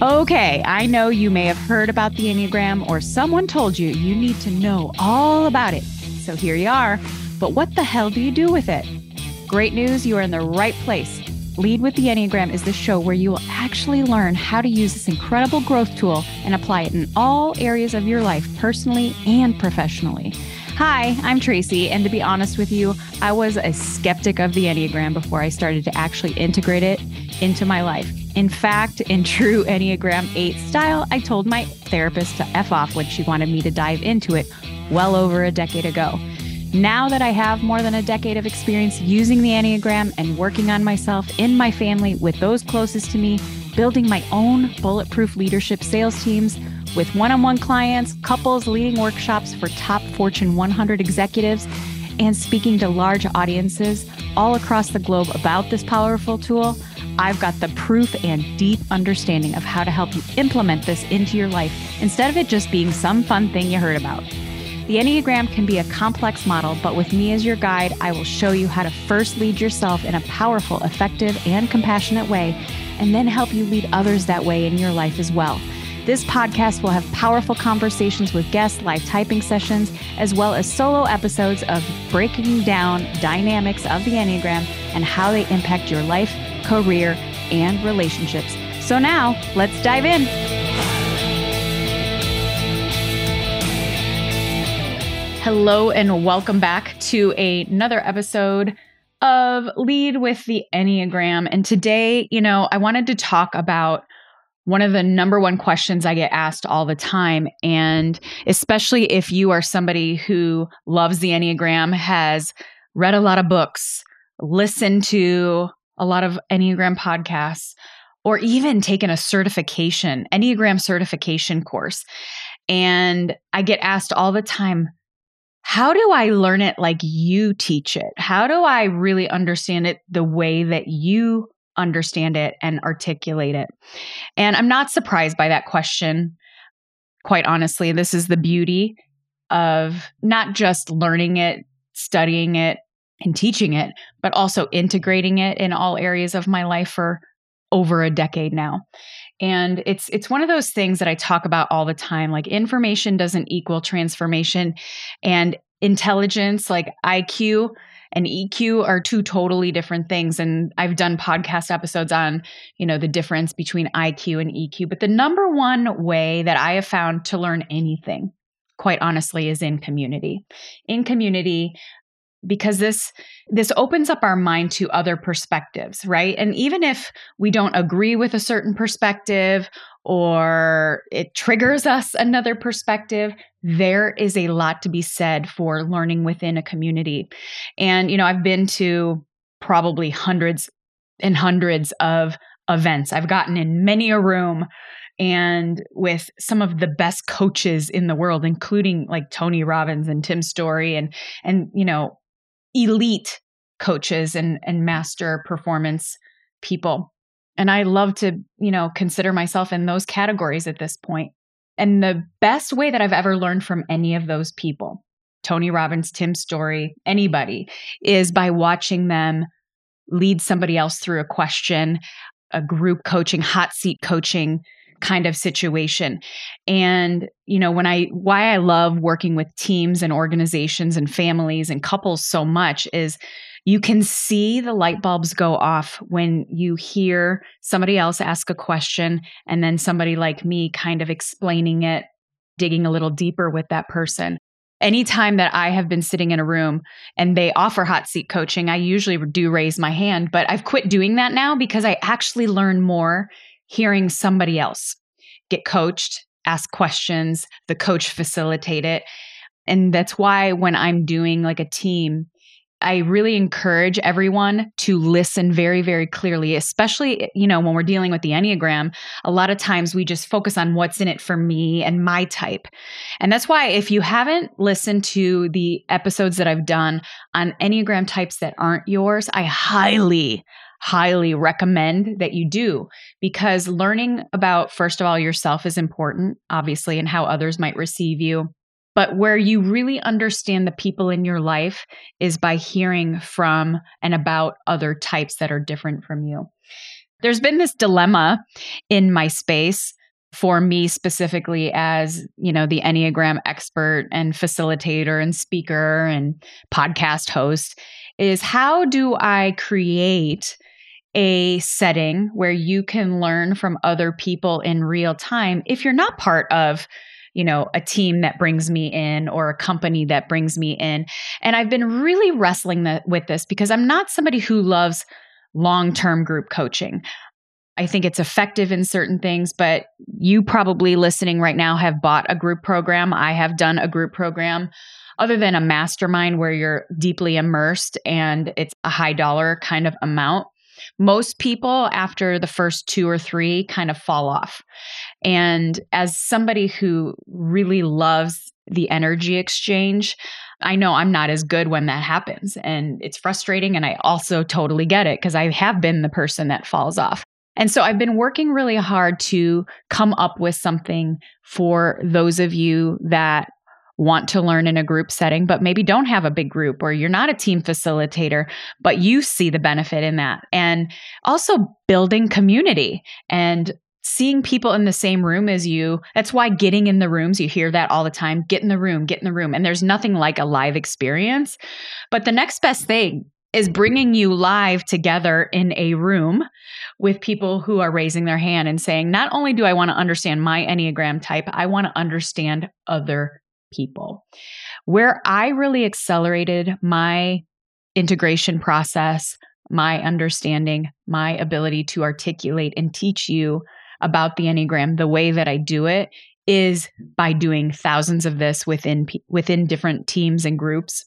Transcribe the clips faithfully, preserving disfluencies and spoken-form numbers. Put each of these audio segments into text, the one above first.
Okay, I know you may have heard about the Enneagram or someone told you you need to know all about it. So here you are. But what the hell do you do with it? Great news, you are in the right place. Lead with the Enneagram is the show where you will actually learn how to use this incredible growth tool and apply it in all areas of your life, personally and professionally. Hi, I'm Tracy, and to be honest with you, I was a skeptic of the Enneagram before I started to actually integrate it into my life. In fact, in true Enneagram eight style, I told my therapist to F off when she wanted me to dive into it well over a decade ago. Now that I have more than a decade of experience using the Enneagram and working on myself, in my family, with those closest to me, building my own bulletproof leadership sales teams, with one-on-one clients, couples, leading workshops for top Fortune one hundred executives, and speaking to large audiences all across the globe about this powerful tool, I've got the proof and deep understanding of how to help you implement this into your life instead of it just being some fun thing you heard about. The Enneagram can be a complex model, but with me as your guide, I will show you how to first lead yourself in a powerful, effective, and compassionate way, and then help you lead others that way in your life as well. This podcast will have powerful conversations with guests, live typing sessions, as well as solo episodes of breaking down dynamics of the Enneagram and how they impact your life, career, and relationships. So now, let's dive in. Hello and welcome back to another episode of Lead with the Enneagram. And today, you know, I wanted to talk about one of the number one questions I get asked all the time. And especially if you are somebody who loves the Enneagram, has read a lot of books, listened to a lot of Enneagram podcasts, or even taken a certification, Enneagram certification course. And I get asked all the time, how do I learn it like you teach it? How do I really understand it the way that you understand it and articulate it? And I'm not surprised by that question. Quite honestly, this is the beauty of not just learning it, studying it, and teaching it, but also integrating it in all areas of my life for over a decade now. And it's it's one of those things that I talk about all the time, like information doesn't equal transformation, and intelligence, like I Q and E Q, are two totally different things. And I've done podcast episodes on, you know, the difference between I Q and E Q. But the number one way that I have found to learn anything, quite honestly, is in community. In community, because this this opens up our mind to other perspectives, right? And even if we don't agree with a certain perspective or it triggers us another perspective, there is a lot to be said for learning within a community. And, you know, I've been to probably hundreds and hundreds of events. I've gotten in many a room and with some of the best coaches in the world, including like Tony Robbins and Tim Storey and, and, you know, elite coaches and, and master performance people. And I love to, you know, consider myself in those categories at this point. And the best way that I've ever learned from any of those people, Tony Robbins, Tim Storey, anybody, is by watching them lead somebody else through a question, a group coaching, hot seat coaching kind of situation. And, you know, when I, why I love working with teams and organizations and families and couples so much is you can see the light bulbs go off when you hear somebody else ask a question and then somebody like me kind of explaining it, digging a little deeper with that person. Anytime that I have been sitting in a room and they offer hot seat coaching, I usually do raise my hand, but I've quit doing that now because I actually learn more hearing somebody else get coached, ask questions, the coach facilitate it. And that's why when I'm doing like a team, I really encourage everyone to listen very, very clearly, especially, you know, when we're dealing with the Enneagram. A lot of times we just focus on what's in it for me and my type. And that's why if you haven't listened to the episodes that I've done on Enneagram types that aren't yours, I highly, highly recommend that you do, because learning about, first of all, yourself is important, obviously, and how others might receive you. But where you really understand the people in your life is by hearing from and about other types that are different from you. there's been this dilemma in my space for me specifically as, you know, the Enneagram expert and facilitator and speaker and podcast host is how do I create a setting where you can learn from other people in real time if you're not part of, you know, a team that brings me in or a company that brings me in. And I've been really wrestling the, with this because I'm not somebody who loves long-term group coaching. I think it's effective in certain things, but you probably listening right now have bought a group program. I have done a group program other than a mastermind where you're deeply immersed and it's a high dollar kind of amount. Most people after the first two or three kind of fall off. And as somebody who really loves the energy exchange, I know I'm not as good when that happens. And it's frustrating. And I also totally get it because I have been the person that falls off. And so I've been working really hard to come up with something for those of you that want to learn in a group setting, but maybe don't have a big group or you're not a team facilitator, but you see the benefit in that. And also building community and seeing people in the same room as you. That's why getting in the rooms, you hear that all the time, get in the room, get in the room. And there's nothing like a live experience. But the next best thing is bringing you live together in a room with people who are raising their hand and saying, not only do I want to understand my Enneagram type, I want to understand other people. Where I really accelerated my integration process, my understanding, my ability to articulate and teach you about the Enneagram the way that I do it is by doing thousands of this within within different teams and groups.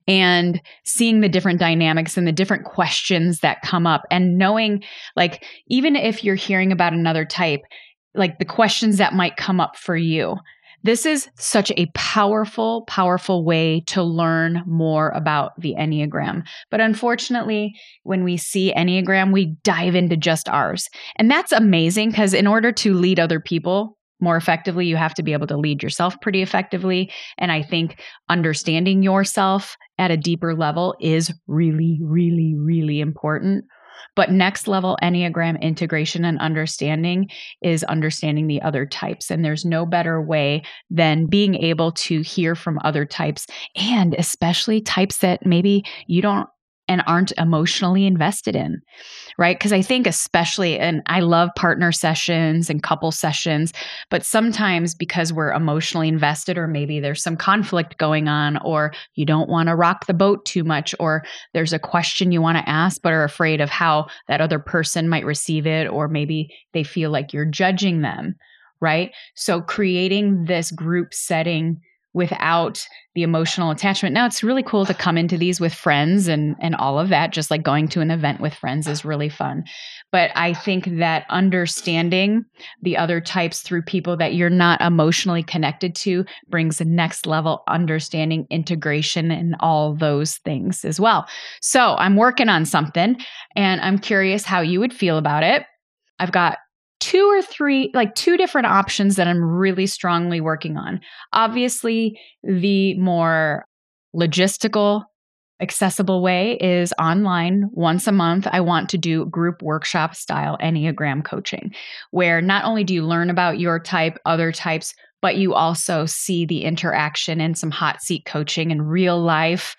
And seeing the different dynamics and the different questions that come up and knowing, like, even if you're hearing about another type, like the questions that might come up for you. This is such a powerful, powerful way to learn more about the Enneagram. But unfortunately, when we see Enneagram, we dive into just ours. And that's amazing because in order to lead other people more effectively, you have to be able to lead yourself pretty effectively. And I think understanding yourself at a deeper level is really, really, really important. But next level Enneagram integration and understanding is understanding the other types. And there's no better way than being able to hear from other types, and especially types that maybe you don't and aren't emotionally invested in, right? Because I think especially, and I love partner sessions and couple sessions, but sometimes because we're emotionally invested, or maybe there's some conflict going on, or you don't want to rock the boat too much, or there's a question you want to ask, but are afraid of how that other person might receive it, or maybe they feel like you're judging them, right? So creating this group setting without the emotional attachment. Now, it's really cool to come into these with friends and, and all of that, just like going to an event with friends is really fun. But I think that understanding the other types through people that you're not emotionally connected to brings a next level understanding, integration, and all those things as well. So I'm working on something and I'm curious how you would feel about it. I've got two or three, like two different options that I'm really strongly working on. Obviously, the more logistical, accessible way is online. Once a month, I want to do group workshop style Enneagram coaching, where not only do you learn about your type, other types, but you also see the interaction and some hot seat coaching and real life,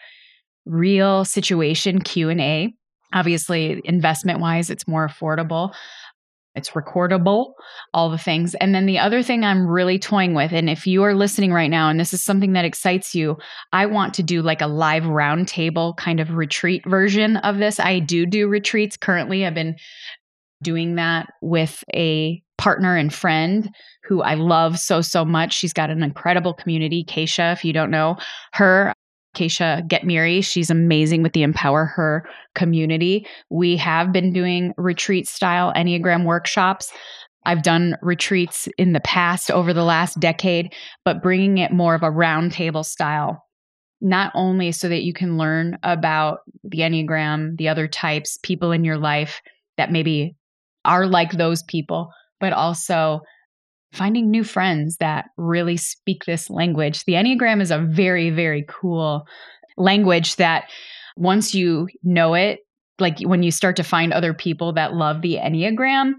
real situation Q and A. Obviously, investment wise, it's more affordable. It's recordable, all the things. And then the other thing I'm really toying with, and if you are listening right now and this is something that excites you, I want to do like a live roundtable kind of retreat version of this. I do do retreats currently. I've been doing that with a partner and friend who I love so, so much. She's got an incredible community. Keisha, if you don't know her, Keisha Getmiri, she's amazing with the Empower Her community. We have been doing retreat style Enneagram workshops. I've done retreats in the past over the last decade, but bringing it more of a roundtable style, not only so that you can learn about the Enneagram, the other types, people in your life that maybe are like those people, but also finding new friends that really speak this language. The Enneagram is a very, very cool language that once you know it, like when you start to find other people that love the Enneagram,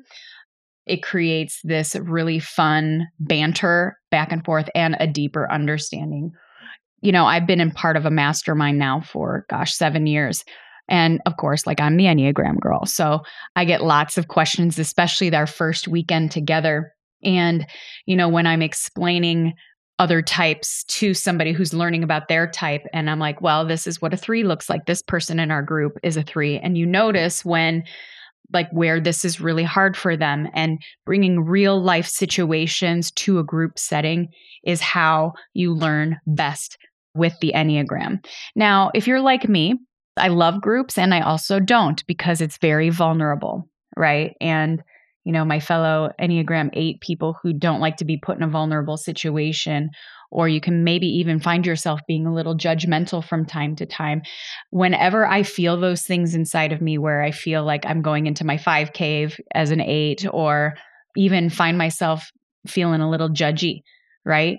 it creates this really fun banter back and forth and a deeper understanding. You know, I've been in part of a mastermind now for, gosh, seven years. And of course, like I'm the Enneagram girl. So I get lots of questions, especially our first weekend together. And, you know, when I'm explaining other types to somebody who's learning about their type, and I'm like, well, this is what a three looks like. This person in our group is a three. And you notice when, like, where this is really hard for them, and bringing real life situations to a group setting is how you learn best with the Enneagram. Now, if you're like me, I love groups and I also don't, because it's very vulnerable, right? And, you know, my fellow Enneagram eight people who don't like to be put in a vulnerable situation, or you can maybe even find yourself being a little judgmental from time to time. Whenever I feel those things inside of me where I feel like I'm going into my five cave as an eight, or even find myself feeling a little judgy, right?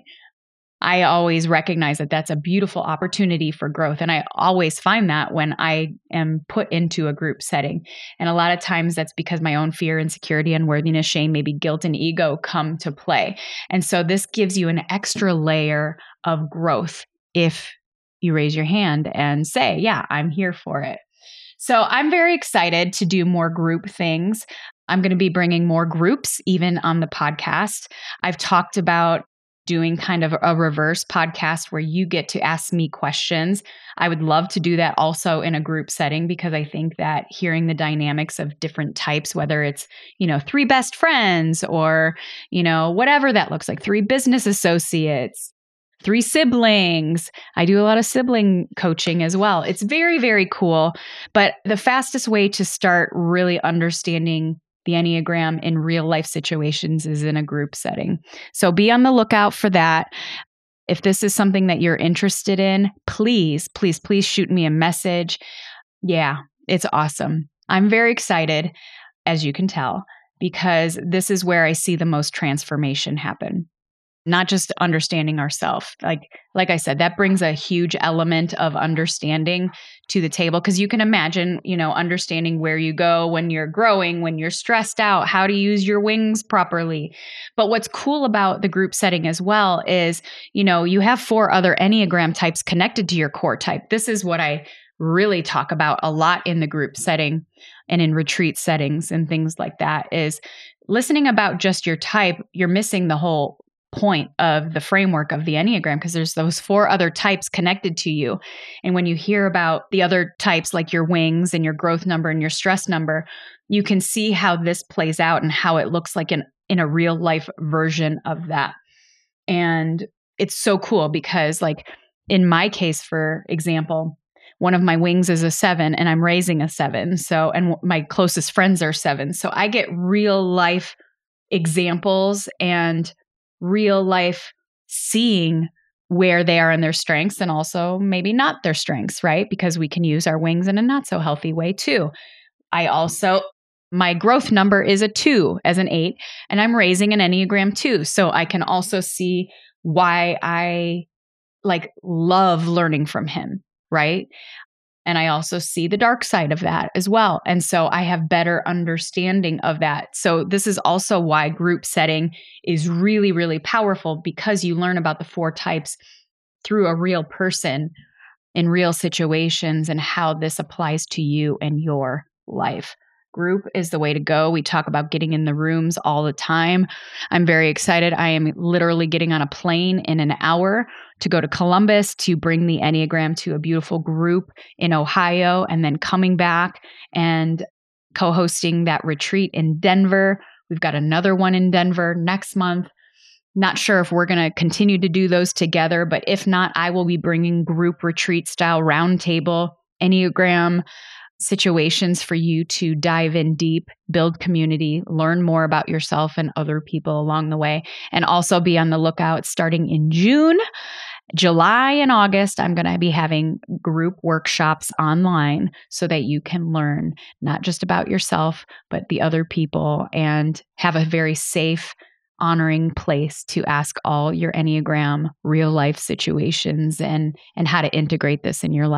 I always recognize that that's a beautiful opportunity for growth. And I always find that when I am put into a group setting. And a lot of times that's because my own fear, insecurity, unworthiness, shame, maybe guilt and ego come to play. And so this gives you an extra layer of growth if you raise your hand and say, yeah, I'm here for it. So I'm very excited to do more group things. I'm going to be bringing more groups even on the podcast. I've talked about doing kind of a reverse podcast where you get to ask me questions. I would love to do that also in a group setting, because I think that hearing the dynamics of different types, whether it's, you know, three best friends or, you know, whatever that looks like, three business associates, three siblings. I do a lot of sibling coaching as well. It's very, very cool. But the fastest way to start really understanding the Enneagram in real life situations is in a group setting. So be on the lookout for that. If this is something that you're interested in, please, please, please shoot me a message. Yeah, it's awesome. I'm very excited, as you can tell, because this is where I see the most transformation happen. Not just understanding ourselves. Like, like I said, that brings a huge element of understanding to the table, because you can imagine, you know, understanding where you go when you're growing, when you're stressed out, how to use your wings properly. But what's cool about the group setting as well is, you know, you have four other Enneagram types connected to your core type. This is what I really talk about a lot in the group setting and in retreat settings and things like that, is listening about just your type. You're missing the whole point of the framework of the Enneagram, because there's those four other types connected to you. And when you hear about the other types, like your wings and your growth number and your stress number, you can see how this plays out and how it looks like in, in a real life version of that. And it's so cool because, like, in my case, for example, one of my wings is a seven and I'm raising a seven. So, and my closest friends are seven. So I get real life examples and real life seeing where they are in their strengths, and also maybe not their strengths, right? Because we can use our wings in a not so healthy way too. I also, my growth number is a two as an eight, and I'm raising an Enneagram two. So I can also see why I like love learning from him, right? And I also see the dark side of that as well. And so I have better understanding of that. So this is also why group setting is really, really powerful, because you learn about the four types through a real person in real situations and how this applies to you and your life. Group is the way to go. We talk about getting in the rooms all the time. I'm very excited. I am literally getting on a plane in an hour to go to Columbus to bring the Enneagram to a beautiful group in Ohio, and then coming back and co-hosting that retreat in Denver. We've got another one in Denver next month. Not sure if we're going to continue to do those together, but if not, I will be bringing group retreat style roundtable Enneagram situations for you to dive in deep, build community, learn more about yourself and other people along the way, and also be on the lookout starting in June. July and August, I'm going to be having group workshops online so that you can learn not just about yourself, but the other people, and have a very safe, honoring place to ask all your Enneagram real life situations and, and how to integrate this in your life.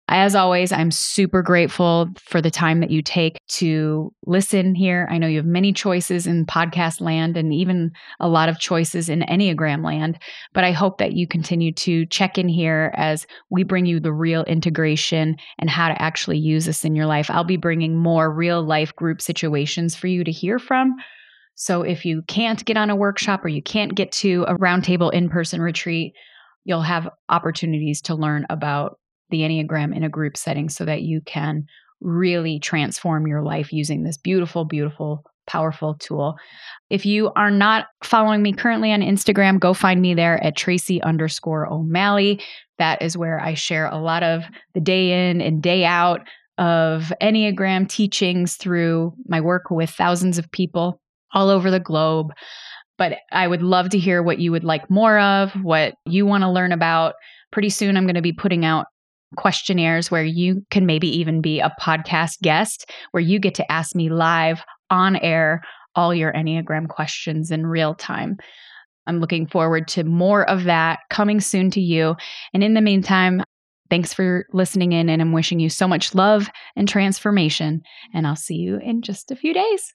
As always, I'm super grateful for the time that you take to listen here. I know you have many choices in podcast land and even a lot of choices in Enneagram land, but I hope that you continue to check in here as we bring you the real integration and how to actually use this in your life. I'll be bringing more real life group situations for you to hear from. So if you can't get on a workshop or you can't get to a roundtable in-person retreat, you'll have opportunities to learn about the Enneagram in a group setting so that you can really transform your life using this beautiful, beautiful, powerful tool. If you are not following me currently on Instagram, go find me there at Tracy underscore O'Malley. That is where I share a lot of the day in and day out of Enneagram teachings through my work with thousands of people all over the globe. But I would love to hear what you would like more of, what you want to learn about. Pretty soon, I'm going to be putting out questionnaires where you can maybe even be a podcast guest, where you get to ask me live on air all your Enneagram questions in real time. I'm looking forward to more of that coming soon to you. And in the meantime, thanks for listening in, and I'm wishing you so much love and transformation. And I'll see you in just a few days.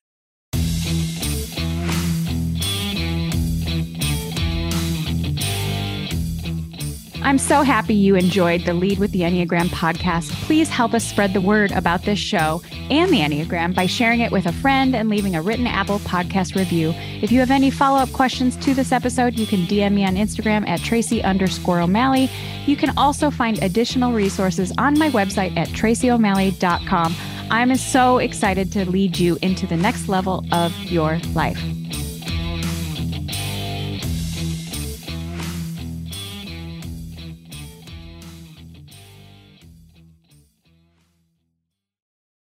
I'm so happy you enjoyed the Lead with the Enneagram podcast. Please help us spread the word about this show and the Enneagram by sharing it with a friend and leaving a written Apple podcast review. If you have any follow-up questions to this episode, you can D M me on Instagram at Tracy underscore O'Malley. You can also find additional resources on my website at tracy o'malley dot com. I'm so excited to lead you into the next level of your life.